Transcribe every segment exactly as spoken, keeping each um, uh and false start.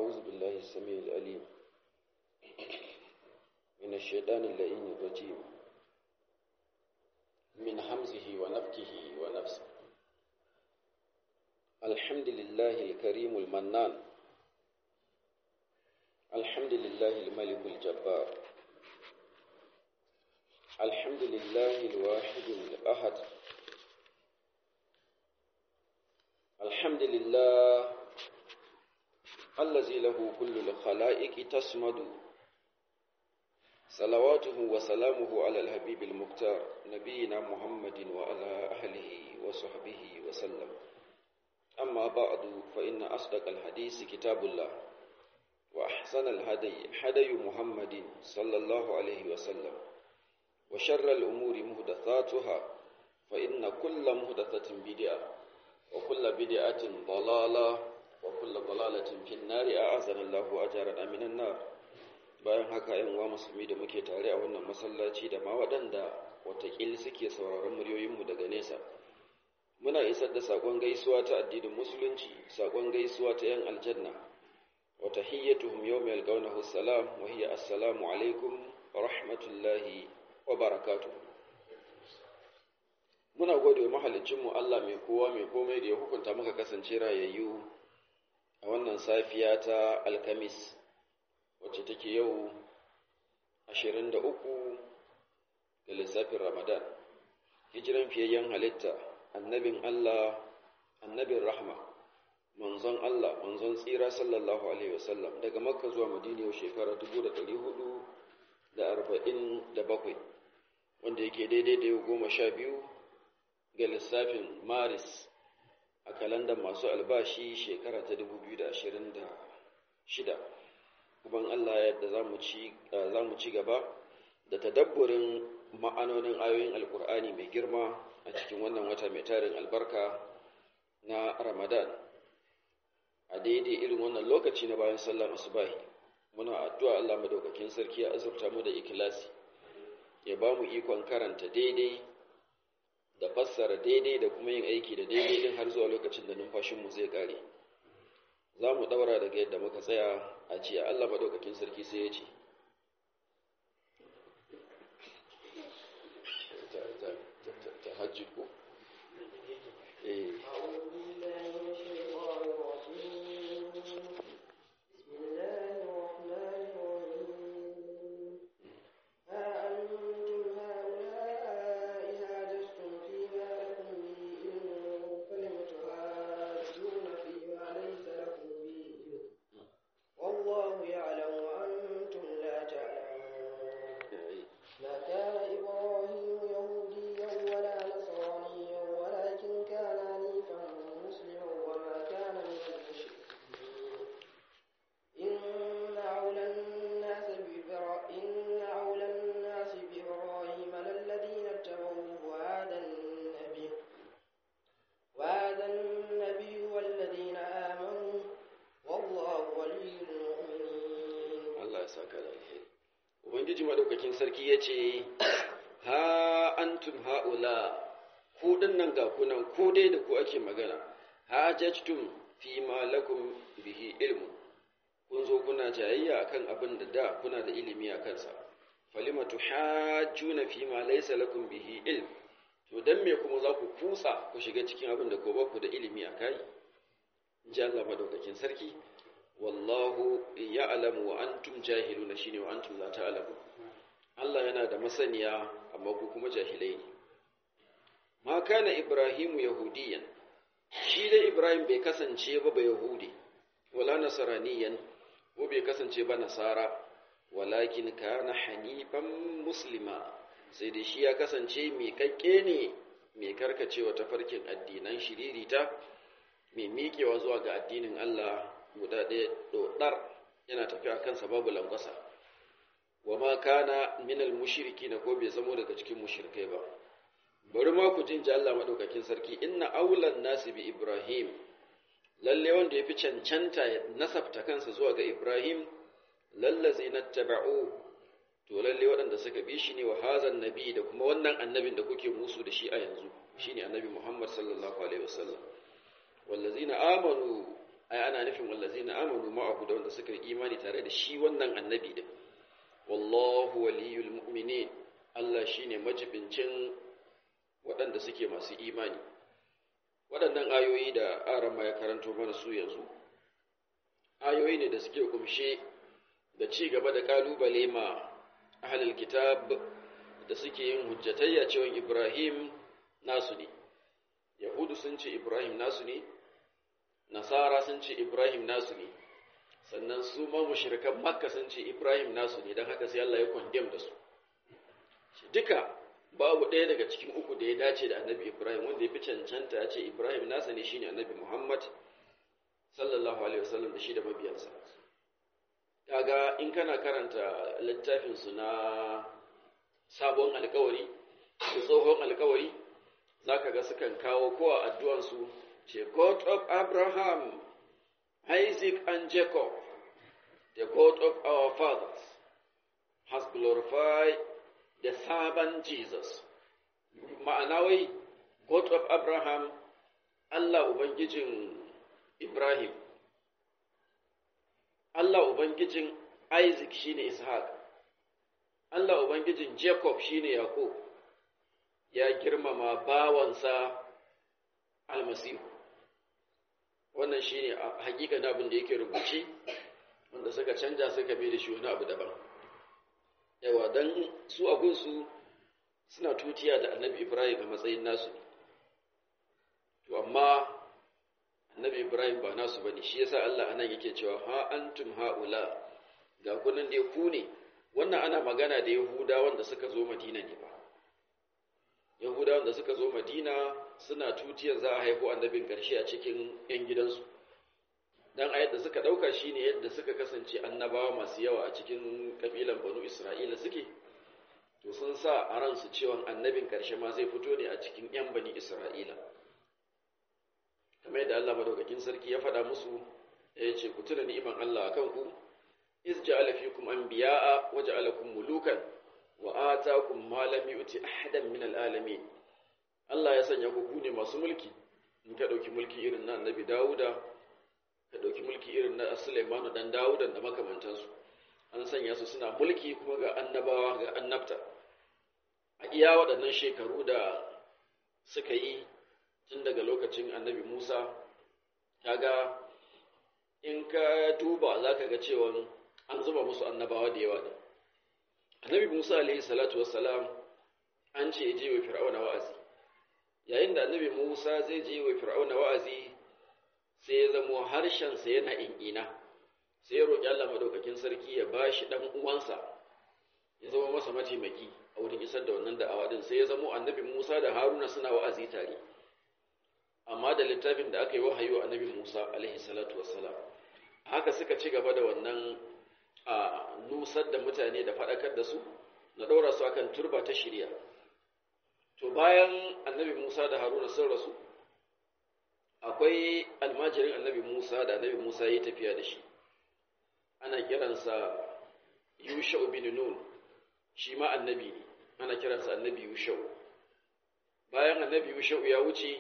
أعوذ بالله السميع العليم من الشيطان اللئيم الرجيم من همزه ونفخه ونفسه. الحمد لله الكريم المنان، الحمد لله الملك الجبار، الحمد لله الواحد الأحد، الحمد لله الذي له كل الخلائق تسمد، صلواته وسلامه على الحبيب المختار نبينا محمد وعلى أهله وصحبه وسلم. أما بعد، فإن أصدق الحديث كتاب الله، وأحسن الهدي هدي محمد صلى الله عليه وسلم، وشر الأمور محدثاتها، فإن كل محدثة بدعة، وكل بدعة ضلالة، وكل ضلالة في النار. أعاذنا الله وأجارنا من النار. Bayan haka, ‘yan uwa musulmi da muke tare a wannan masallaci da ma waɗanda watakil suke sauraron muryoyinmu daga nesa, muna isar da saƙon gaisuwa ta addinin musulunci, saƙon gaisuwa ta ‘yan aljanna, wa tahiyyatuhum yawma yalqawnahu salam, wa hiya assalamu alaikum wa rahmatullahi wa barakatuh. Muna gode wa mahaliccinmu Allah mai kowa mai komai da ya hukunta muka kasance rayayyu a wannan safiya ta Alkamis, wacce take yau ashirin da uku ga lissafin Ramadan, hijiran fiyayyen halitta, annabin Allah, annabin rahma, manzon Allah, manzon tsira sallallahu alaihi wasallam, daga Makka zuwa Madina shekara dubu da ɗari hudu da arba'in da bakwai, wanda yake daidai da yau goma sha biyu ga lissafin Maris a kalandar masu albashi shekara ta dubu biyu da ashirin da shida. Kuban Allah yadda za mu ci gaba da tadabburin ma'anonin ayoyin Alƙur'ani mai girma a cikin wannan wata mai tarin albarka na Ramadan. A daidai irin wannan lokaci na bayan sallar asubahi, muna addu'a Allah madaukakin sarki ya azurta mu da ikhlasi, ya ba mu ikon karanta daidai da fassara daidai da kuma yin aiki da daidai din har zuwa lokacin da numfashinmu zai kare. Za mu ɗaura daga yadda muka tsaya a jiya. Allah maɗaukakin sarki sai ya ce, ta hajji ko? Eh. Ubangiji madaukakin sarki ya ce, ha antum ha'ula, ku dinnan ga kunan, ko dai da ku ake magana, hajajtum fi ma lakum bihi ilmu, kun zo kuna jayayya akan abin da da kuna da ilimi a kansa, falima tuhajjuna fi ma laysa lakum bihi ilm, to dan me kuma za ku kusa ku shiga cikin abin da ko ba ku da ilimi a kai? Inji Allah madaukakin sarki, wallahu ya'lamu wa antum jahiluna, shine wa antum la ta'lamun. Allah yana da masaniya amma ku kuma jahilai ne. Ma kana Ibrahimu yahudiyan, shi da Ibrahim bai kasance ba ba yahudi, wala nasaraniyan, ko bai kasance ba nasara, walakin kana hanifan muslima, sai dai shi ya kasance mai kakke ne, mai karkacewa tafarkin addinan shiririta, mai miƙewa zuwa ga addinin Allah guda ɗaya ɗoɗar, yana tafiya kansa babu langwasa. Wa ma kana minal mushriki, na ko bai zamo daga cikin mushrikai ba. Bari ma ku jin ji Allah madaukakin sarki, inna aulan nasi bi Ibrahim, lalle wanda yafi cancanta ya nasabta kansa zuwa ga Ibrahim, lallazi nattaba'u, to lalle waɗanda suka bi shi ne, wa hazan nabi, da kuma wannan annabin da kuke musu da shi a yanzu, shine annabi Muhammad sallallahu alaihi wasallam. Wallazina amanu, ai ana nufin wallazina amanu ma'ahu da wanda suka yi imani tare da shi wannan annabi din wallahu waliyul mu'minin Allah shine majibincin waɗanda suke masu imani. Waɗannan ayoyi da arama ya karanto mana su yanzu ayoyi ne da suke kumshe da ci gaba da kalubale ma ahlul kitab da suke yin hujjatayya cewa Ibrahim nasu ne. Yahudu sun ce Ibrahim nasu ne, Nasara sun ce Ibrahim nasu ne, sannan su ma mushrikan Makka sun ce Ibrahim nasu ne, don haka sai Allah ya condemn da su. Duka babu ɗaya daga cikin uku da ya dace da annabi Ibrahim, wanda ya fi cancanta ya ce Ibrahim nasa ne shine annabi Muhammad sallallahu alaihi wasallam da shi da mabiyansa. Kaga in kana karanta littafin su na sabon alkawari da tsohon alkawari zaka ga sukan kawo ko a addu'an su ce God of Abraham, Isaac and Jacob, the God of our fathers has glorified the servant Jesus. Ma'ana wai God of Abraham, Allah Ubangijin Ibrahim, Allah Ubangijin Isaac shine Ishaq, Allah Ubangijin Jacob shine Yaqub, ya girmama bawansa Almasihu. Wannan shine hakikanin abin da yake rubuce, wanda suka canja suka bi da shi wani abu daban. Yawa dan su a gunsu suna tutiya da annabi Ibrahim a matsayin nasu ne. To amma annabi Ibrahim ba nasu bane, shi yasa Allah anan yake cewa ha antum haula, ga kunan da ku ne. Wannan ana magana da Yahuda wanda suka zo Madina ne ba. Yahuda wanda suka zo Madina suna tutiyar za a haifu annabin ƙarshe a cikin ƴan gidansu. Dan ayat da suka dauka shine yadda suka kasance annabawa masu yawa a cikin kabilan Banu Isra'ila suke, to sun sa a ransu cewa annabin ƙarshe ma zai fito ne a cikin ƴan Bani Isra'ila. Kamar yadda Allah madaukakin sarki ya faɗa musu, ya ce ku tuna ni'iman Allah akan ku, iz ja'ala fikum anbiya'a wa ja'alakum mulukan wa ataakum ma lam yu'ti ahadan min al'alamin. Allah ya sanya ku ku ne masu mulki. In ka dauki mulki irin na Annabi Dawuda, ka dauki mulki irin na Sulaimanu dan Dawudan da makamantansu. An sanya su suna mulki kuma ga annabawa ga annabta. A iya waɗannan shekaru da suka yi tun daga lokacin Annabi Musa, kaga in ka duba zaka ga cewa an zuba musu annabawa da yawa. Annabi Musa alaihi salatu wassalam an ce je wa Fir'auna wa'azi. Yayin da Annabi Musa zai je wa Fir'auna wa'azi, sai ya zamo harshen sa yana in'ina. Sai ya roki Allah madaukakin sarki ya bashi dan uwansa ya zama masa mataimaki a wurin isar da wannan da'awa din. Sai ya zamo Annabi Musa da Haruna suna wa'azi tare. Amma da littafin da aka yi wahayi wa Annabi Musa alaihi salatu wassalam, haka suka ci gaba da wannan a nusar da mutane da faɗakar da su, na ɗaura su akan turba ta shirya. To bayan Annabi Musa da Haruna sun rasu, akwai almajirin Annabi Musa da Annabi Musa ya tafiya da shi, ana kiransa Yusha'u bin Nun, shi ma annabi ne, ana kiransa Annabi Yusha'u. Bayan Annabi Yusha'u ya wuce,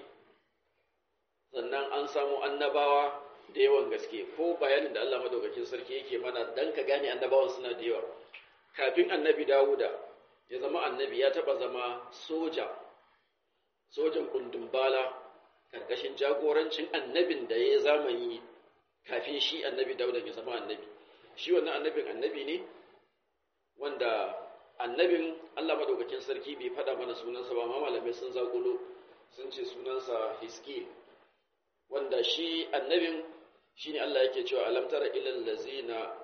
sannan an samu annabawa da yawan gaske, ko bayanin da Allah madaukakin sarki yake mana dan ka gane annabawan suna da yawa. Kafin Annabi Dawuda ya zama annabi, ya taba zama soja, sojan kundumbala karkashin jagorancin annabin da ya zamani kafin shi Annabi Dawuda ya zama annabi. Shi wannan annabin annabi ne wanda annabin Allah madaukakin sarki bai fada mana sunansa ba, amma malamai sun zakulo sun ce sunansa Hiskil, wanda shi annabin shine Allah yake cewa alam tara ilal ladzina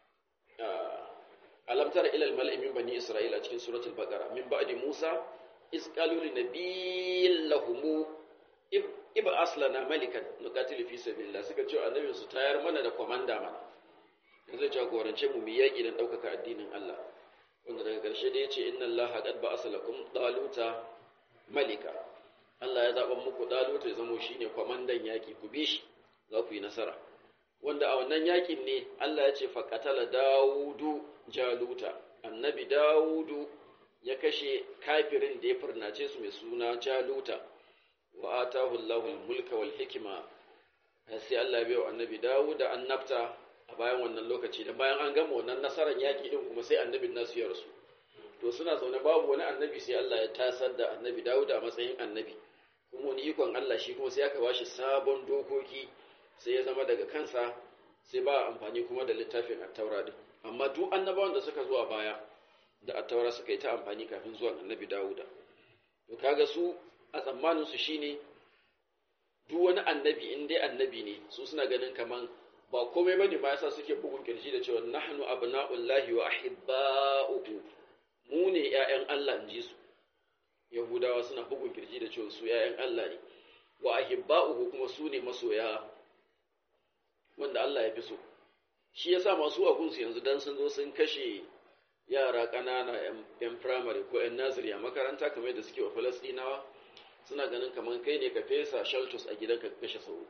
alam tara ilal mal'i min bani isra'ila cikin suratul baqara min ba'di musa iz qalu lin nabiyyin lahum ib aslana malikan nuqatil fi sabilillah, suka ce annabin su tayar mana da komanda mana yanzu jagorance mu mu yaki dan daukaka addinin Allah, wanda daga ƙarshe da yace inna allaha qad ba'asa lakum daluta malika, Allah ya zaba muku daluta ya zamo shine komandan yaki, ku bi shi za ku yi nasara. Wanda a wannan yakin ne Allah ya ce faqatala Dawudu Jaluta, annabi Dawudu ya kashe kafirin da ya furnace su mai suna Jaluta, wa atahu Allahu al-mulka wal hikma sai Allah ya bayo annabi Dawud da annabta a bayan wannan lokaci da bayan an gama wannan nasarar yaki din kuma sai annabin nasu ya rasu to suna zaune babu wani annabi sai Allah ya tasar da annabi Dawud a matsayin annabi kuma wani ikon Allah shi kuma sai aka bashi sabon dokoki sai ya zama daga kansa sai ba amfani kuma da littafin at-taura din amma duk annabawan da suka zuwa baya da at-taura suka yi ta amfani kafin zuwan annabi Dawud to kaga su a tsammanin su shine duk wani annabi in dai annabi ne su suna ganin kaman ba komai bane ba yasa suke bugun kirji da cewa nahnu abna'ullahi wa ahibba'uhu mu ne ƴaƴan Allah inji su yahudawa suna bugun kirji da cewa su ƴaƴan Allah ne wa ahibba'uhu kuma su ne masoya wanda Allah ya fi so shi yasa masu agunsu yanzu dan sun zo sun kashe yara ƙanana ƴan primary ko ƴan nursery a makaranta kamar yadda suke wa Falastinawa suna ganin kamar kai ne ka fesa shelters a gidanka ka kashe sauro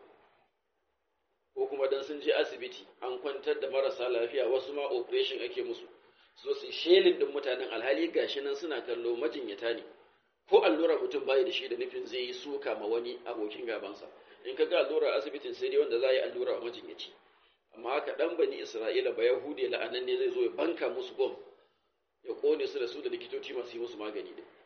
ko kuma dan sun je asibiti an kwantar da marasa lafiya wasu ma operation ake musu so su shelin din mutanen alhali gashi nan suna kallo majinyata ne ko allura mutum bai da shi da nufin zai yi suka ma wani abokin gabansa in ka ga allura asibitin sai dai wanda za yi allura wa majinyaci amma haka dan bani Isra'ila ba Yahudi la'anan ne zai zo ya banka musu bom ya kone su da su da likitoci masu yi musu magani din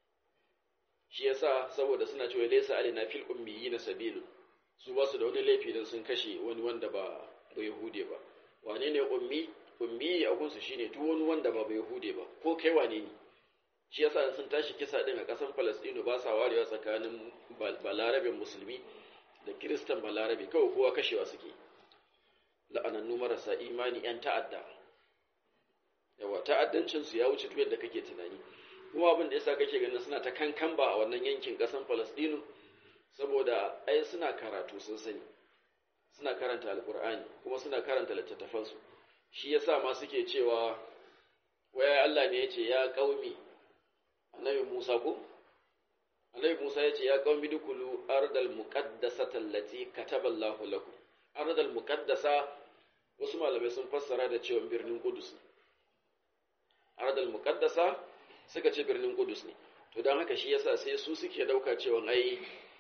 shi yasa saboda suna cewa laysa alina fil ummiyina sabilu su ba su da wani laifi dan sun kashe wani wanda ba ba Yahude ba wane ne ummi ummi a gunsu shine duk wani wanda ba ba Yahude ba ko kai wane ne shi yasa sun tashi kisa din a kasan Palestine ba sa warewa tsakanin balarabin musulmi da kiristan balarabe kawai kowa kashewa suke la'anannu marasa imani yan ta'adda yawa ta'addancin su ya wuce duk yadda kake tunani kuma abin da yasa kake ganin suna ta kankan ba a wannan yankin kasan Palestine saboda ai suna karatu sun sani suna karanta alkur'ani kuma suna karanta littattafan su shi yasa ma suke cewa waya Allah ne yace ya qaumi annabi Musa ko annabi Musa yace ya qaumi dukulu ardal muqaddasata allati kataballahu lakum ardal muqaddasa wasu malamai sun fassara da cewa birnin Qudus ne ardal muqaddasa suka ce birnin Qudus ne to dan haka shi yasa sai su suke dauka cewa ai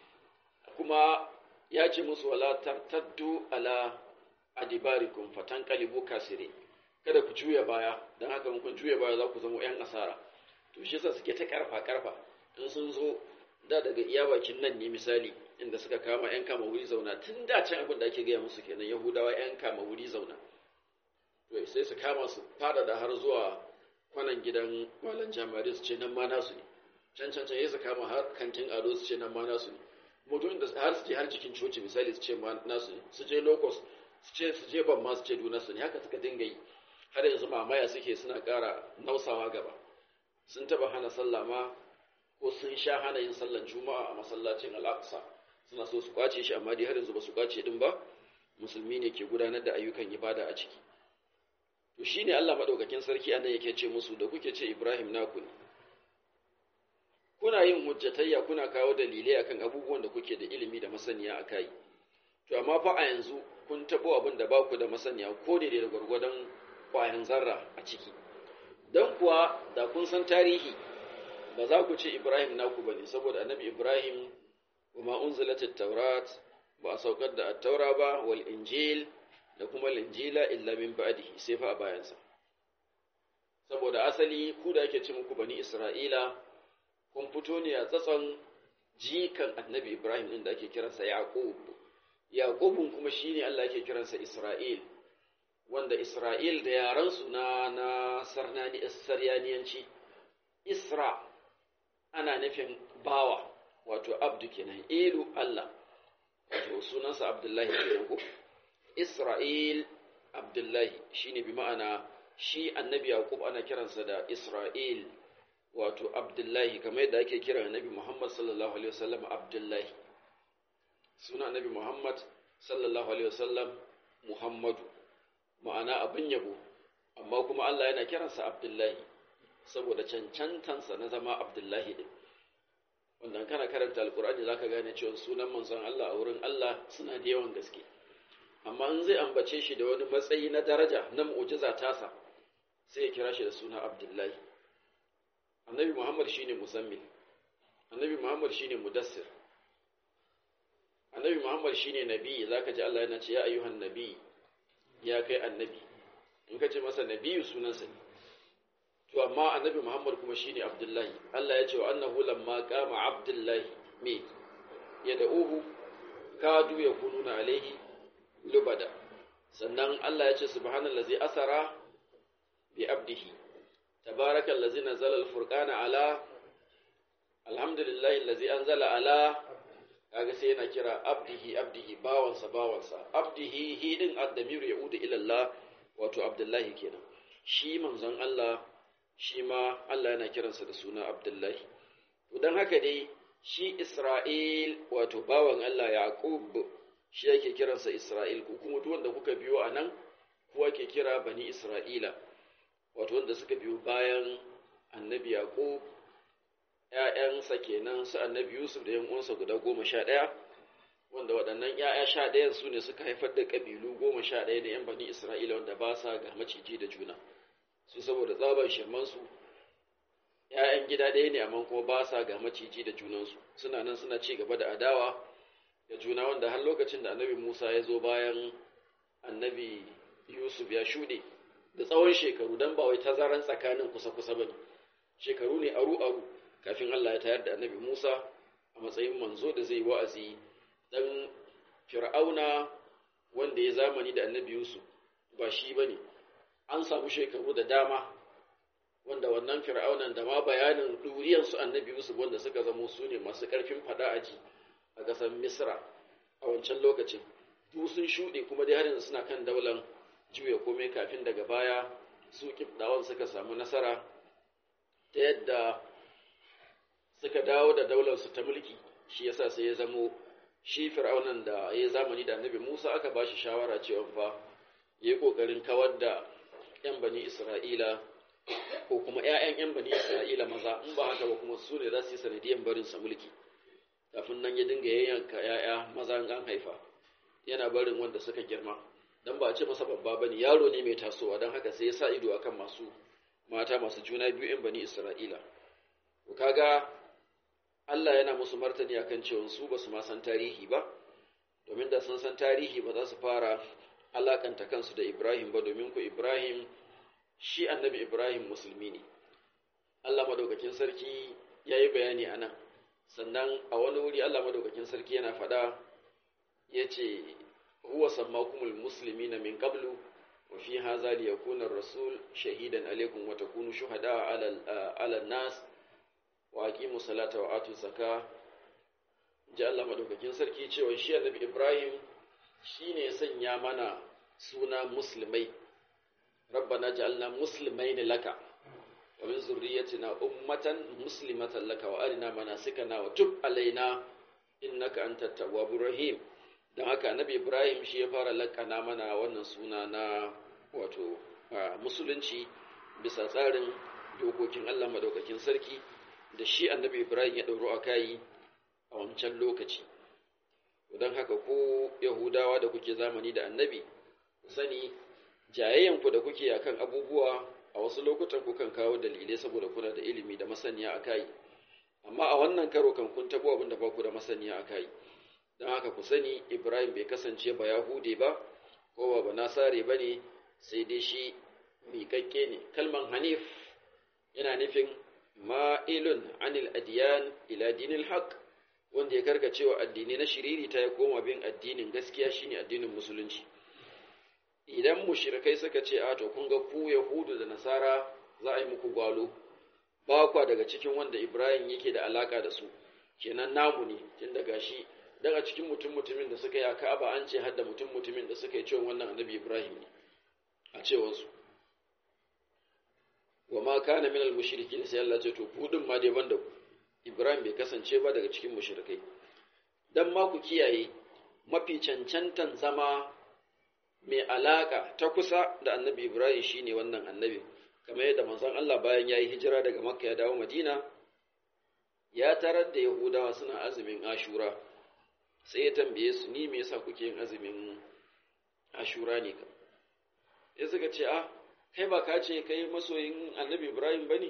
kuma ya ce musu wala tartaddu ala adibarikum fatanqalibu kasiri kada ku juya baya dan haka mun kun juya baya za ku zama ƴan asara to shi yasa suke ta karfa karfa in sun zo da daga iya bakin nan ne misali inda suka kama ƴan kama wuri zauna tun da can abin da ake gaya musu kenan Yahudawa ƴan kama wuri zauna to sai su kama su fada da har zuwa kwanan gidan malam jamari su ce nan ma nasu ne can can can su kama har kantin ado su ce nan ma nasu ne mutum da har su je har cikin coci misali su ce ma nasu ne su je locust su ce su je ban ma su ce duna su ne haka suka dinga yi har yanzu mamaya suke suna ƙara nausawa gaba sun taba hana sallah ma ko sun sha hana yin sallan juma'a a masallacin al-aqsa suna so su kwace shi amma dai har yanzu ba su kwace din ba musulmi ne ke gudanar da ayyukan ibada a ciki to shine Allah madaukakin sarki anan yake ce musu da kuke ce Ibrahim naku ne kuna yin hujjatayya kuna kawo dalilai akan abubuwan da kuke da ilimi da masaniya akai to amma fa a yanzu kun tabo abin da ba ku da masaniya ko da da gurgurdan kwayan zarra a ciki dan kuwa da kun san tarihi ba za ku ce Ibrahim naku bane saboda annabi Ibrahim kuma unzilatit taurat ba a saukar da at-taura ba wal injil da kuma linjila illa min ba'dihi sai fa a bayansa saboda asali ku da ake ce muku bani Isra'ila kun fito ne a tsatson jikan annabi Ibrahim din da ake kiransa Yaqub Yaqubun kuma shine Allah yake kiransa Isra'il wanda Isra'il da yaran su na na sarnani saryaniyanci Isra ana nufin bawa wato abdu kenan ilu Allah wato sunansa Abdullahi kenan ko Isra'il Abdullahi shine bi ma'ana shi annabi Yaqub ana kiransa da Isra'il wato Abdullahi kamar yadda ake kira annabi Muhammad sallallahu alaihi wasallam Abdullahi sunan annabi Muhammad sallallahu alaihi wasallam Muhammadu ma'ana abin yabo amma kuma Allah yana kiransa Abdullahi saboda cancantansa na zama Abdullahi din wanda kana karanta alqur'ani zaka gane cewa sunan manzon Allah a wurin Allah suna da yawan gaske amma in zai ambace shi da wani matsayi na daraja na mu'jiza tasa sai ya kira shi da suna Abdullahi annabi Muhammad shine muzammil annabi Muhammad shine mudassir annabi Muhammad shine nabi, zaka ji Allah yana ce ya ayyuhan nabi, ya kai annabi. In ka ce masa nabiyu sunansa ne. To amma annabi Muhammad kuma shine Abdullahi. Allah ya ce wa annahu lamma qama Abdullahi me yad'uhu kadu yakununa alaihi lubada. Sannan Allah ya ce subhanallazi asara bi abdihi tabarakallazi nazzala al-furqana ala alhamdulillahi allazi anzala ala, kaga sai yana kira abdihi abdihi bawansa bawansa. Abdihi hidin ad-damiru yaudu ila Allah, wato Abdullahi kenan. Shi manzon Allah shi ma Allah yana kiransa da suna Abdullahi. To dan haka dai shi Isra'il wato bawan Allah Yaqub shi yake kiransa Isra'il, ku kuma duk wanda kuka biyo anan kuwa ke kira bani Isra'ila, wato wanda suka biyo bayan annabi Yaqub, ‘ya'yansa kenan su annabi Yusuf da ‘yan uwansa guda goma sha ɗaya, wanda waɗannan ‘ya'ya sha ɗayan su ne suka haifar da ƙabilu goma sha ɗaya na ‘yan bani Isra'ila wanda ba sa ga maciji da juna. Su saboda tsaban shirmansu, ‘ya'yan gida ɗaya ne amma kuma ba sa ga maciji da junansu. Suna nan suna ci gaba da adawa da juna, wanda har lokacin da annabi Musa ya zo bayan annabi Yusuf ya shuɗe da tsawon shekaru, don ba wai tazaran tsakanin kusa-kusa ba ne, shekaru ne aru-aru kafin Allah ya tayar da annabi Musa a matsayin manzo da zai wa'azi. Dan Fir'auna wanda ya zamani da annabi Yusuf ba shi ba ne, an samu shekaru da dama wanda wannan Fir'aunan da ma bayanin ɗuriyarsu annabi Yusuf wanda suka zamo su ne masu ƙarfin faɗa aji a ƙasar Misra a wancan lokacin, duk sun shuɗe kuma dai har yanzu suna kan daular juya komai, kafin daga baya su Kibɗawan suka samu nasara ta yadda suka dawo da daularsu ta mulki. Shi yasa sai ya zamo shi Fir'aunan da ya zamani da annabi Musa aka ba shi shawara cewa fa ya yi ƙoƙarin kawar da ‘yan bani Isra'ila ko kuma ‘ya'yan ‘yan bani Isra'ila maza, in ba haka ba kuma su ne za su yi sanadiyan barinsa mulki. Kafin nan ya dinga yayyanka ‘ya'ya maza an haifa, yana barin wanda suka girma, don ba a ce masa babba ba ne, yaro ne mai tasowa, don haka sai ya sa ido akan masu mata masu juna biyu ‘yan bani Isra'ila. Kaga Allah yana musu martani akan cewa su ba su ma san tarihi ba, domin da sun san tarihi ba za su fara alakanta kansu da Ibrahim ba, domin ku Ibrahim shi annabi Ibrahim musulmi ne. Allah madaukakin sarki ya yi bayani a nan, sannan a wani wuri Allah madaukakin sarki yana faɗa ya ce huwa sammakumul muslimina min qablu wa fi hadha liyakuna ar-rasul shahidan alaykum wa takunu shuhada 'ala 'ala an-nas wa aqimu salata wa atu zakka. ji Allah madaukakin sarki cewa shi annabi Ibrahim shine sanya mana suna musulmai, rabbana ja'alna muslimaini laka wa min zurriyyatina ummatan muslimatan laka wa arina manasikana wa tub alaina innaka antat tawwabur rahim. dan haka annabi Ibrahim shi ya fara lakana mana wannan suna na wato musulunci bisa tsarin dokokin Allah madaukakin sarki da shi annabi Ibrahim ya dauro akai a wancan lokaci. don haka ko Yahudawa da kuke zamani da annabi, ku sani jayayyanku da kuke akan abubuwa a wasu lokutan kukan kawo dalilai saboda kuna da ilimi da masaniya akai, amma a wannan karo kan kun tabo abin da ba ku da masaniya akai. don haka ku sani Ibrahim bai kasance ba Yahude ba ko ba Nasare ba ne, sai dai shi miƙaƙƙe ne. Kalman Hanif yana nufin ma'ilun anil adiyan ila dinil haqq, wanda ya karkacewa addini na shiriri ta ya koma bin addinin gaskiya, shine addinin musulunci. Idan mushrikai suka ce a to kun ga ku Yahudu da Nasara za a yi muku gwalo, ba kwa daga cikin wanda Ibrahim yake da alaka da su, kenan namu ne tun daga shi daga cikin mutum mutumin da suka yi a Ka'aba an ce hadda mutum mutumin da suka yi cewa wannan annabi Ibrahim ne a cewar su. wa ma kana minal mushrikin, sai Allah ce to ku din ma dai banda ku, Ibrahim bai kasance ba daga cikin mushrikai. Dan ma ku kiyaye, mafi cancantan zama mai alaka ta kusa da annabi Ibrahim shine wannan annabi, kamar yadda manzon Allah bayan yayi hijira daga Makka ya dawo Madina, ya tarar da Yahudawa suna azumin Ashura, sai ya tambaye su, ni me yasa kuke yin azumin Ashura ne ka? Sai suka ce, ah kai ba ka ce kai masoyin annabi Ibrahim bane?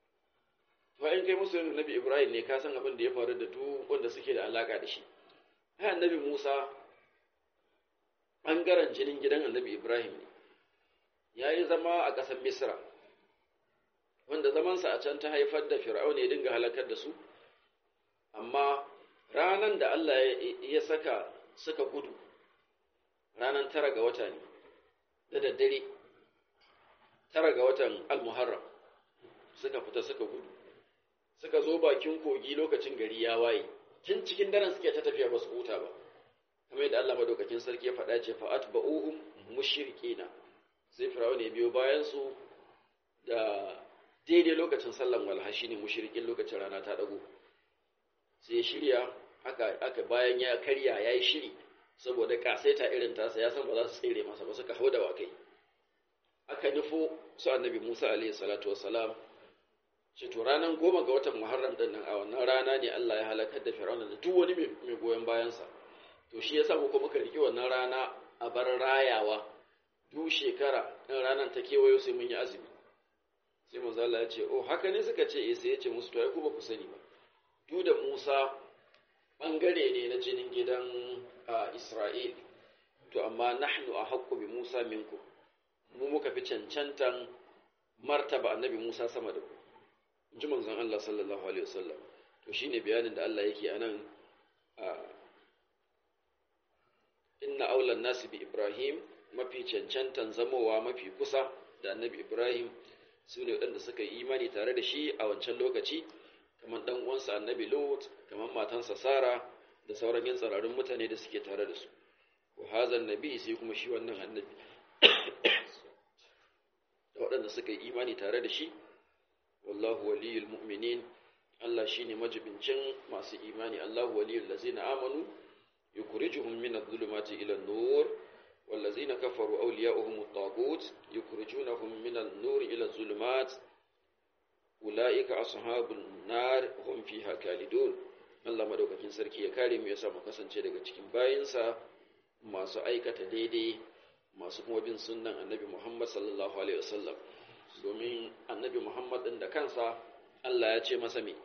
Bayan kai masoyin annabi Ibrahim ne, ka san abin da ya faru da duk wanda suke da alaka da shi. ai annabi Musa ɓangaren jinin gidan annabi Ibrahim ne, ya yi zama a ƙasar Misra, wanda zamansa a can ta haifar da Fir'auna ya dinga halakar da su, amma ranan da Allah ya saka suka gudu, ranan tara ga wata ne, da daddare, tara ga watan Al-Muharram, suka fita suka gudu, suka zo bakin kogi lokacin gari ya waye, tun cikin daren suke ta tafiya ba su huta ba. kamar yadda Allah madaukakin sarki ya faɗa ce fa'at ba'uhum mushrikina, sai Fir'auna ya biyo bayan su da daidai lokacin sallan walha shine mushrikin lokacin rana ta dago, sai ya shirya aka aka bayan ya karya yayi shiri saboda kasaita irin tasa ya san ba za su tsere masa ba, suka hauda wa kai aka nufo su annabi Musa alaihi salatu wassalam. ce to ranar goma ga watan Muharram din nan a wannan rana ne Allah ya halakar da Fir'auna da duk wani mai goyon bayansa. To shi yasa muka muka riki wannan rana a bar rayawa duk shekara in ranar ta kewayo sai mun yi azumi. Sai manzo Allah ya ce oh haka ne, suka ce eh, sai ya ce musu to ai ku ba ku sani ba, duk da Musa bangare ne na jinin gidan Isra'il, to amma nahnu ahaqqu bi Musa minkum, mu muka fi cancantan martaba annabi Musa sama da ku, ji manzon Allah sallallahu alaihi wasallam. To shine bayanin da Allah yake anan, inna aulan nasi bi Ibrahim, mafi cancantan zamowa mafi kusa da annabi Ibrahim su ne waɗanda suka yi imani tare da shi a wancan lokaci, kamar ɗan uwansa annabi Lot, kamar matansa Sara da sauran yin tsararrun mutane da suke tare da su. Wa hazan nabi, sai kuma shi wannan annabi da waɗanda suka yi imani tare da shi. Wallahu waliyul mu'minin, Allah shine majibincin masu imani. Allahu waliyul ladzina amanu yukhrijuhum minadh dhulumati ila an-nur wal ladzina kafaru awliya'uhum at-taghut yukhrijunahum minadh nur ila adh-dhulumat ulaika ashabun nar hum fiha khalidun. Allah madaukakin sarki ya kare mu, ya sa mu kasance daga cikin bayinsa masu aikata daidai, masu kuma bin sunnan annabi Muhammad sallallahu alaihi wasallam. Domin annabi Muhammad ɗin da kansa Allah ya ce masa me,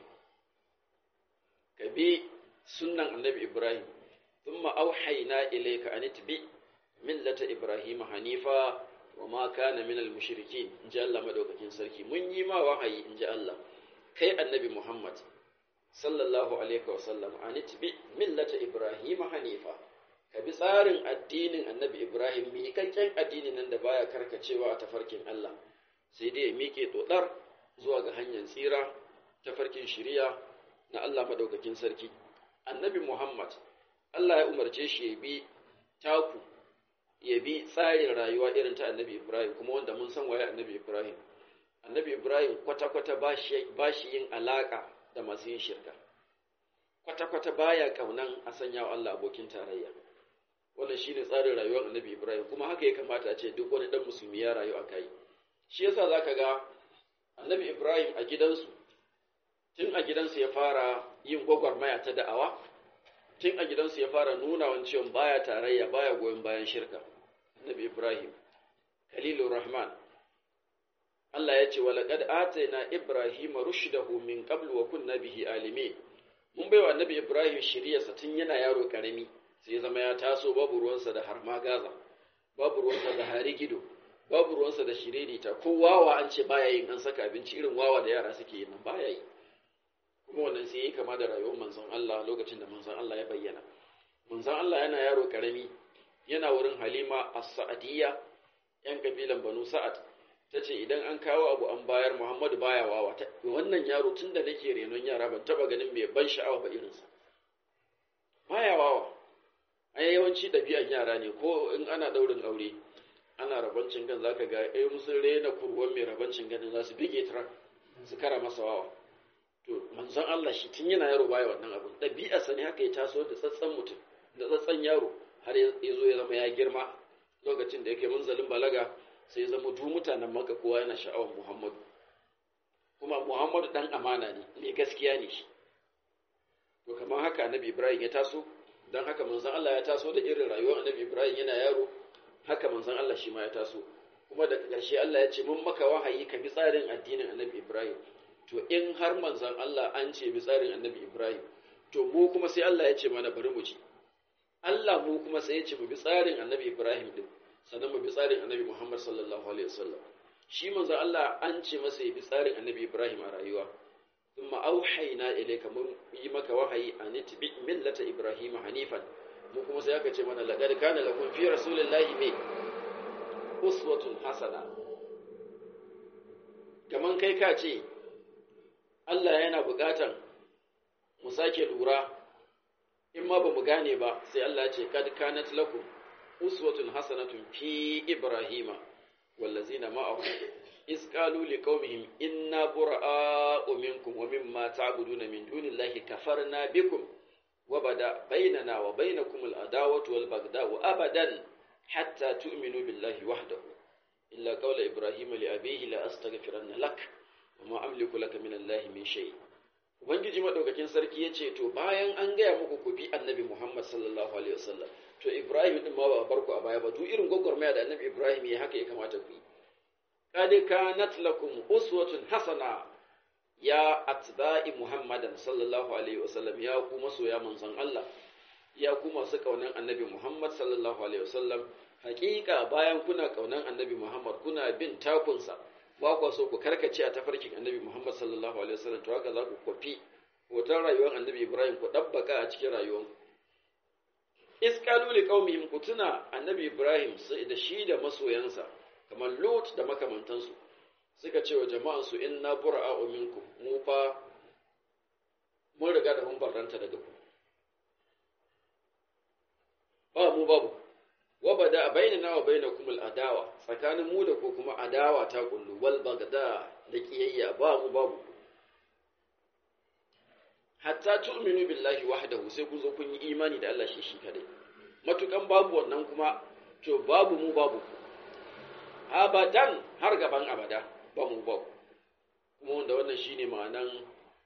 ka bi sunnan annabi Ibrahim, thumma auhayna ilayka an tabi millata Ibrahim hanifa wa ma kana minal mushrikin. inji Allah madaukakin sarki, mun yi ma wahayi inji Allah, kai annabi Muhammad sallallahu alaihi wasallam, an tabi millata Ibrahim hanifa, ka bi tsarin addinin annabi Ibrahim, miƙaƙƙen addinin nan da baya karkacewa a tafarkin Allah, sai dai ya miƙe tsotsar zuwa ga hanyar tsira, tafarkin shiriya na Allah madaukakin sarki. Annabi Muhammad, Allah ya umarce shi ya bi taku, ya bi tsarin rayuwa irin ta annabi Ibrahim, kuma wanda mun san waye annabi Ibrahim. Annabi Ibrahim kwata-kwata ba shi yin alaƙa da masu yin shirka, kwata-kwata baya kaunan a sanya wa Allah abokin tarayya. Wannan shine tsarin rayuwar annabi Ibrahim, kuma haka ya kamata a ce duk wani dan musulmi ya rayu a kai. Shi yasa zaka ga annabi Ibrahim a gidansu, tun a gidansu ya fara yin gwagwarmaya ta da'awa, tun a gidansu ya fara nuna wa cewa baya tarayya, baya goyon bayan shirka. Annabi Ibrahim Khalilur Rahman, Allah ya ce wa laqad atayna Ibrahima rushdahu min qabl wa kunna bihi alimin. Mun baiwa annabi Ibrahim shiriyarsa tun yana yaro karami, sai zama ya taso babu ruwansa da harma gaza, babu ruwansa da harigido, babu ruwansa da shiririta, ko wawa an ce baya yin, an saka abinci irin wawa da yara suke yin nan baya yi. Kuma wannan sai yi kama da rayuwar manzon Allah lokacin da manzon Allah ya bayyana. Manzon Allah yana yaro karami, yana wurin Halima as-Sa'diyya, yan kabilan Banu Sa'ad, tace idan an kawo abu an bayar, Muhammadu baya wawa. Wannan yaro tunda nake renon yara ban taba ganin mai ban sha'awa ba irinsa. Baya wawa. Ai yawanci ɗabi'an yara ne, ko in ana daurin aure ana rabancin gan zaka ga ai musun rena kurwan mai rabancin ganin za su bige tra su kara masa wawa. To manzon Allah shi tun yana yaro baya wannan abu, ɗabi'arsa ne haka ya taso da tsatsan mutum, da tsatsan yaro, har ya zo ya zama ya girma. Lokacin da yake munzalin balaga sai ya zama duk mutanen Makka kowa yana sha'awar Muhammadu, kuma Muhammadu dan amana ne, mai gaskiya ne shi. To kamar haka annabi Ibrahim ya taso, dan haka manzon Allah ya taso da irin rayuwar annabi Ibrahim yana yaro, haka manzon Allah shi ma ya taso. Kuma daga ƙarshe Allah ya ce mun maka wahayi ka bi tsarin addinin annabi Ibrahim. To in har manzon Allah an ce bi tsarin annabi Ibrahim, to mu kuma sai Allah ya ce mana bari mu ji, Allah mu kuma sai ya ce mu bi tsarin annabi Ibrahim din sannan mu bi tsarin annabi Muhammad sallallahu alaihi wasallam shi manzo Allah an ce masa ya bi tsarin annabi Ibrahim a rayuwa thumma auhayna ilayka mun yi maka wahayi an tabi millata Ibrahim hanifan mu kuma sai aka ce mana laqad kana lakum fi rasulillahi me uswatun hasana kaman kai ka ce Allah yana buƙatan mu sake lura in ma ba mu gane ba sai Allah ya ce kad kanat lakum uswatun hasanatun fi ibrahima wallazina ma'ahu iz qalu liqaumihim inna bura'a'u minkum wa mimma ta'buduna min dunillahi kafarna bikum wa bada bainana wa bainakum al-adawatu wal baghda'u abadan hatta tu'minu billahi wahdahu illa qawla ibrahima li abihi la astaghfiranna lak wa ma amliku laka min allahi min shay' Ubangiji madaukakin sarki ya ce, To, bayan an gaya muku ku bi annabi Muhammad sallallahu Alaihi wasallam, to, Ibrahim ɗin ma ba a barku a baya ba, duk irin gwagwarmaya da annabi Ibrahim ya haka ya kamata ku yi. Kadi kanat lakum uswatun hasana ya atba'i Muhammadan sallallahu Alaihi wasallam ya ku masoya manzon Allah, ya ku masu ƙaunar annabi Muhammad sallallahu Alaihi wasallam, hakika bayan kuna ƙaunar annabi Muhammad kuna bin takunsa, ba ku so ku karkace a tafarkin annabi Muhammad sallallahu alaihi wasallam to haka za ku kofi hoton rayuwar annabi Ibrahim ku dabbaka a cikin rayuwar isqalu liqaumihim ku tuna annabi Ibrahim sai da shi da masoyansa kamar Lot da makamantansu suka ce wa jama'an su inna bura'u minkum mu fa mun riga da mun barranta daga ku ba mu babu wa bada bainana wa bainakum al-adawa tsakanin mu da ku kuma adawa ta kullu wal bagda da kiyayya ba mu babu hatta tu'minu billahi wahdahu sai ku zo kun yi imani da Allah shi shi kadai matukan babu wannan kuma to babu mu babu abadan har gaban abada ba mu babu kuma wanda wannan shine ma'anan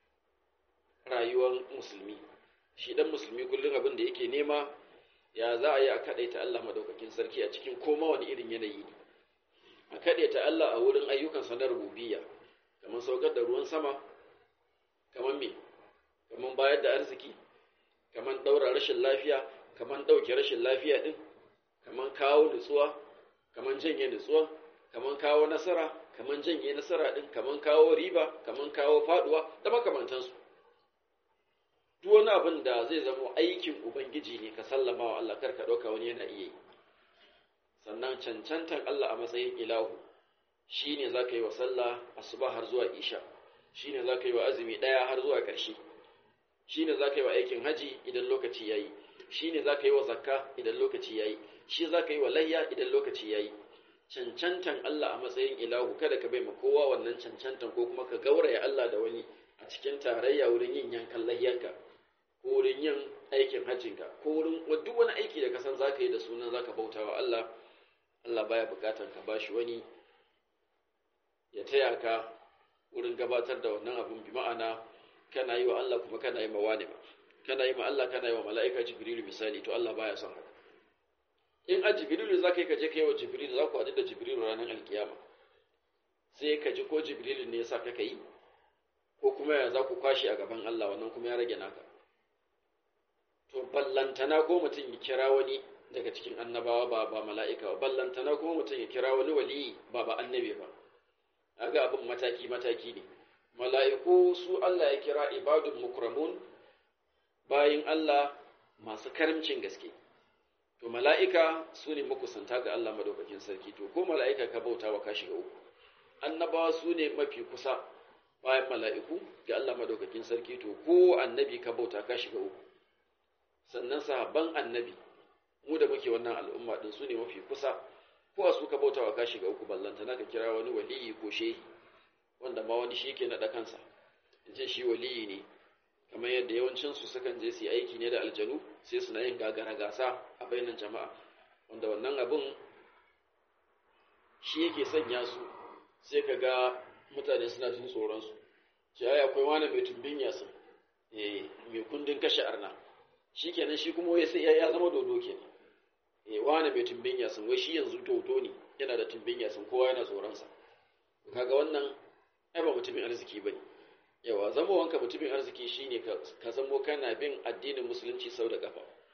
rayuwar musulmi shi dan musulmi kullun abin da yake nema ya za a yi a kaɗaita Allah madaukakin sarki a cikin koma wani irin yanayi ne a kaɗaita Allah a wurin ayyukansa na rububiyya kamar saukar da ruwan sama kamar me kamar bayar da arziki kamar ɗaura rashin lafiya kamar ɗauke rashin lafiya ɗin kamar kawo nutsuwa kamar janye nutsuwa kamar kawo nasara kamar janye nasara ɗin kamar kawo riba kamar kawo faɗuwa da makamantansu duk wani abin da zai zama aikin Ubangiji ne ka sallama wa Allah karka ɗauka wani yana iya yi sannan cancantan Allah a matsayin ilahu shi ne za ka yi wa sallah asuba har zuwa isha shi ne za ka yi wa azumi ɗaya har zuwa ƙarshe shi ne za ka yi wa aikin haji idan lokaci ya yi shi ne za ka yi wa zakka idan lokaci ya yi shi za ka yi wa layya idan lokaci ya yi cancantan Allah a matsayin ilahu kada ka bai ma kowa wannan cancantan ko kuma ka gauraya Allah da wani a cikin tarayya wurin yin yankan layyanka ko wurin yin aikin hajjinka ko wurin duk wani aiki da ka san zaka yi da sunan zaka bauta wa Allah Allah baya bukatar ka bashi wani ya taya ka wurin gabatar da wannan abun bi ma'ana kana yi wa Allah kuma kana yi ma wani ba kana yi ma Allah kana yi wa mala'ika Jibrilu misali to Allah baya son haka in a Jibrilu zaka yi ka je kai wa Jibrilu za ku haɗu da Jibrilu ranar alkiyama sai ka ji ko Jibrilu ne yasa ka yi ko kuma ya za ku kwashi a gaban Allah wannan kuma ya rage naka to ballantana ko mutum ya kira wani daga cikin annabawa ba ba mala'ika ba ballantana ko mutum ya kira wani wali ba ba annabi ba aga abin mataki mataki ne mala'iku su Allah ya kira ibadun mukramun bayin Allah masu karimcin gaske to mala'ika su ne makusanta ga Allah madaukakin sarki to ko mala'ika ka bauta wa ka shiga uku annabawa su ne mafi kusa bayan mala'iku ga Allah madaukakin sarki to ko annabi ka bauta ka shiga uku sannan sahabban annabi mu da muke wannan al'umma din su ne mafi kusa ko a su ka bauta wa ka shiga uku ballantana ka kira wani waliyi ko shehi wanda ma wani shi ke naɗa kansa in ce shi waliyi ne kamar yadda yawancinsu sukan je su yi aiki ne da aljanu sai suna yin gagara gasa a bainan jama'a wanda wannan abin shi yake sanya su sai ka ga mutane suna jin tsoronsu ce ai akwai wani mai tumbin yasin eh mai kundin kashe arna shi kenan shi kuma wai sai ya zama dodo kenan eh wani mai tumbin yasin wai shi yanzu dodo ne yana da tumbin yasin kowa yana tsoronsa kaga wannan ai ba mutumin arziki bane yawa zama wanka mutumin arziki shine ka ka zamo kana bin addinin musulunci sau da kafa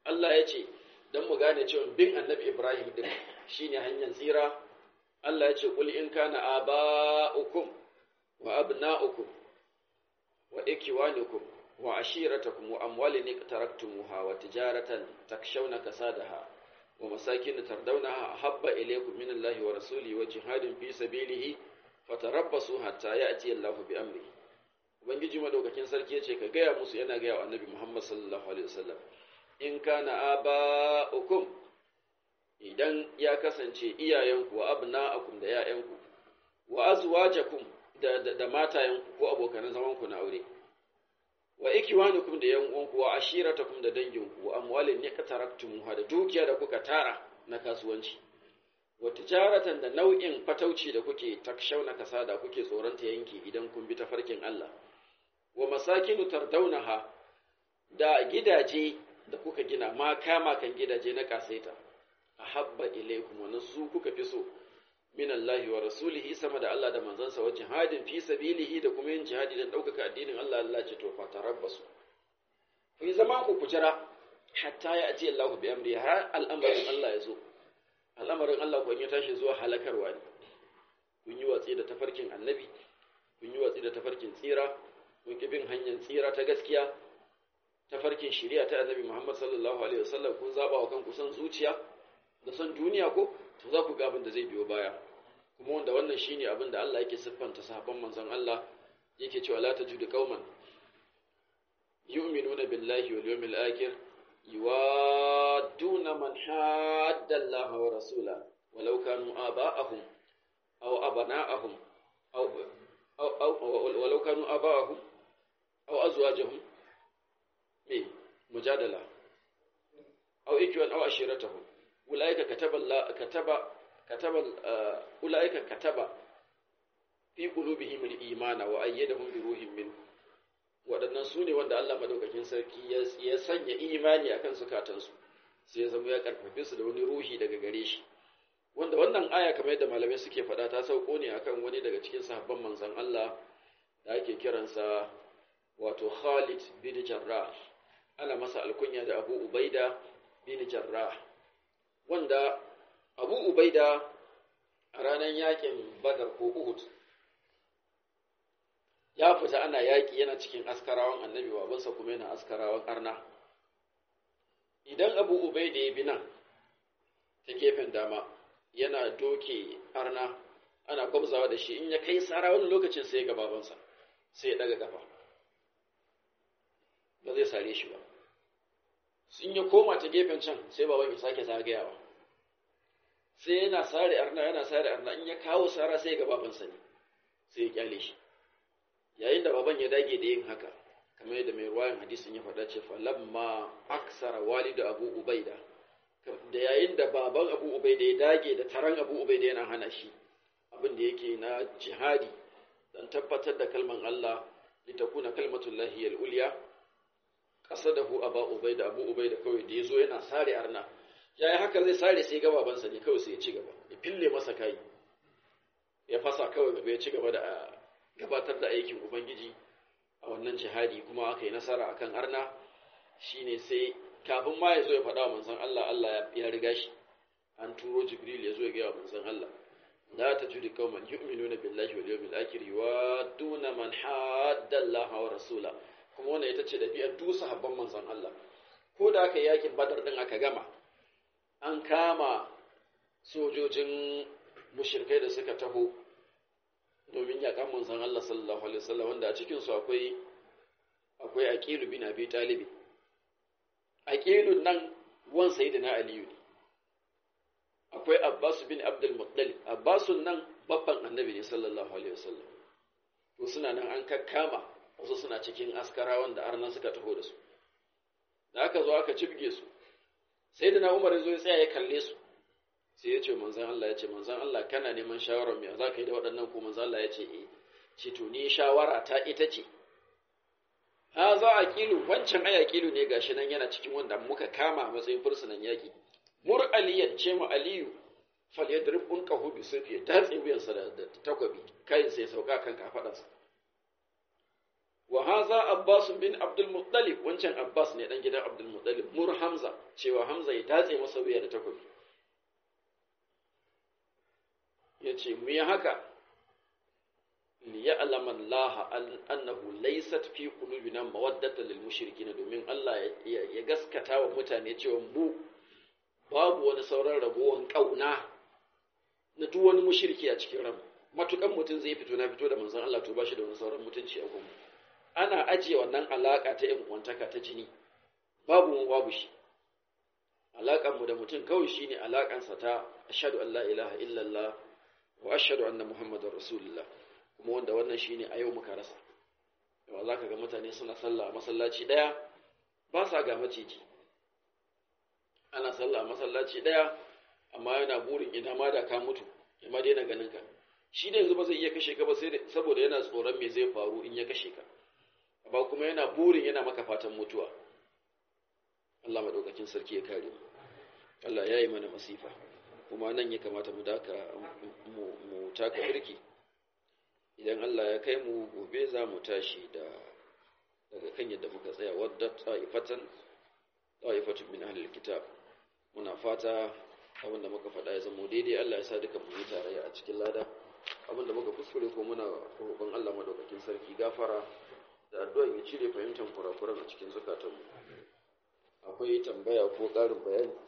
Allah ya ce don mu gane cewa bin annabi Ibrahim din shine hanyar tsira. Allah ya ce qul in kana aba'ukum wa abna'ukum wa ikwanukum wa ashiratakum wa amwalin iqtaraktumuha wa tijaratan takshawna kasadaha wa masakin tardawnaha ahabba ilaykum minallahi wa rasulihi wa jihadin fi sabilihi fatarabbasu hatta ya'ti Allahu bi amrihi. Ubangiji madaukakin sarki yace ka gaya musu, yana gaya wa Annabi Muhammad sallallahu alaihi wasallam, in kana aba'ukum, idan ya kasance iyayenku wa abna'akum da ya'yanku wa azwajakum da, da, da matayenku ko abokan zamanku na aure wa ikwanukum da yan uwanku wa ashiratakum da danginku wa amwalin yaqtaraktumuha da dukiya da kuka tara na kasuwanci wa tijaratan da nau'in fatauci da kuke takshauna kasada kuke tsoron ta yanki idan kun bi tafarkin Allah wa masakinu tardaunaha da gidaje da kuka gina ma kama kan gidaje na kasaita ahabba ilaykum wa nasu kuka fi so min Allah wa rasulihi sama da Allah da manzansa wa jihadin fi sabilihi da kuma yin jihadi don ɗaukaka addinin Allah. Allah ce to fa tarabbasu, ku yi zaman ku kujira hatta ya ati Allah bi amri, har al'amarin Allah ya zo. Al'amarin Allah ko ya tashi zuwa halakarwa ne. Kun yi watsi da tafarkin annabi, kun yi watsi da tafarkin tsira, kun ki bin hanyar tsira ta gaskiya, tafarkin shari'a ta annabi Muhammad sallallahu alaihi wasallam, kun zaba wa kanku san zuciya da san duniya ko to za ku ga abin da zai biyo baya. Kuma wanda wannan shine abin da Allah yake siffanta sahabban manzon Allah, yake cewa la tajidu qauman yu'minuna billahi wal yawmil akhir yuwadduna man hadda Allah wa rasula walau kanu aba'ahum aw abana'ahum aw aw walau kanu aba'ahum aw azwajahum me mujadala aw ikwan aw ashiratahum ulaika kataba Allah kataba kataba ulaika kataba fi qulubihim al-imana wa ayyadahum bi ruhin min. Waɗannan su ne wanda Allah madaukakin sarki ya sanya imani akan zukatansu, sai ya zama ya karfafe su da wani ruhi daga gare shi. Wanda wannan aya kamar yadda malamai suke faɗa ta sauko ne akan wani daga cikin sahabban manzon Allah da ake kiransa wato Khalid bin Jarrah, ana masa alkunya da Abu Ubaida bin Jarrah, wanda Abu Ubaida a ranar yakin Badar ko Uhud ya fita ana yaƙi, yana cikin askarawan annabi, babansa kuma yana askarawan arna. Idan Abu Ubaida ya bi nan ta gefen dama yana doke arna, ana gwamzawa da shi, in ya kai sara wani lokacin sai ga babansa sai ya daga kafa, ba zai sare shi ba. Sun ya koma ta gefen can sai baban ya sake zagayawa, sai yana sare arna yana sare arna, in ya kawo sara sai ga babansa ne, sai ya kyale shi. Yayin da baban ya dage da yin haka, kamar yadda mai ruwayan hadisin ya faɗa ce falamma aksara walidu Abu Ubaida, da yayin da baban Abu Ubaida ya dage da taron Abu Ubaida yana hana shi abin da yake na jihadi dan tabbatar da kalman Allah, litakuna kalmatullahi al-ulya, qasadahu Abu Ubaida Abu Ubaida kawai da yazo yana sare arna, yayi haka zai sare sai ga babansa ne kawai sai ya ci gaba, ya fille masa kai, ya fasa kawai gaba, ya ci gaba da gabatar da aikin Ubangiji a wannan jihadi, kuma aka yi nasara akan arna. Shine sai kafin ma ya zo ya faɗa wa manzon Allah, Allah ya riga shi, an turo Jibril ya zo ya gaya wa manzon Allah, la tajidu qauman yu'minuna billahi wal yawmil akhir yuwadduna man hadda Allah wa rasula. Kuma wannan ita ce ɗabi'ar duk sahabban manzon Allah. Ko da aka yakin Badar din aka gama, an kama sojojin mushrikai da suka taho domin yaƙan manzon Allah sallallahu alaihi wasallam, wanda a cikin su akwai akwai Aqil bin Abi Talib. Aqil nan wan sayyidina Ali ne. Akwai Abbas bin Abdul Muttalib. Abbas nan babban annabi ne sallallahu alaihi wasallam. To suna nan an kakkama, wasu suna cikin askarawan da arnan suka taho da su. Da aka zo aka cibge su. Sayyidina Umar ya zo ya tsaya ya kalle su. Sai ya ce manzan Allah, ya ce manzan Allah kana neman shawarar mai za ka yi da waɗannan ko? Manzan Allah ya ce eh, ce to ni shawara ta ita ce, ha za a kilu, wancan aya kilu ne gashi nan yana cikin wanda muka kama a matsayin fursunan yaƙi, mur aliyan ce mu aliyu fal yadrib unqahu bi sayfi, ta tsi wuyansa da takwabi, kayin sai sauka kan kafadarsa. wa haza Abbas bin Abdul Muttalib, wancan Abbas ne dan gidan Abdul Muttalib, mur Hamza, cewa Hamza ya tatse masa wuya da takobi. Yace mu yi haka liya'lama Allah annahu laysat fi qulubina mawaddatan lil mushrikeen, domin Allah ya gaskata wa mutane cewa mu babu wani sauran ragowar kauna na duk wani mushriki a cikin ran. Matukan mutum zai fito na fito da manzon Allah to bashi da wani sauran mutunci a gunmu. Ana ajiye wannan alaka ta ƴan uwantaka ta jini, babu mu babu shi. Alakan mu da mutum kawai shine alakan sa ta ashhadu an la ilaha illallah wa ashhadu anna muhammadar rasulullah, kuma wanda wannan shine a yau muka rasa. Yawa zaka ga mutane suna sallah a masallaci daya ba sa ga maciji, ana sallah a masallaci daya amma yana burin ina ma da ka mutu ya ma daina ganin ka. Shi ne yanzu ba zai iya kashe ka ba sai saboda yana tsoron me zai faru in ya kashe ka, ba kuma yana burin yana maka fatan mutuwa. Allah madaukakin sarki ya kare mu, Allah ya yi mana masifa. Kuma nan ya kamata mu daka mu taka birki. Idan Allah ya kai mu gobe za mu tashi da daga kan yadda muka tsaya, wadda ta'ifatan ta'ifatun min ahlil kitab. Muna fata abin da muka faɗa ya zama daidai, Allah ya sa duka mu yi tarayya a cikin lada. Abin da muka kuskure ko muna roƙon Allah madaukakin sarki gafara da addu'a ya cire fahimtar kurakuran a cikin zukatanmu. Akwai tambaya ko ƙarin bayani?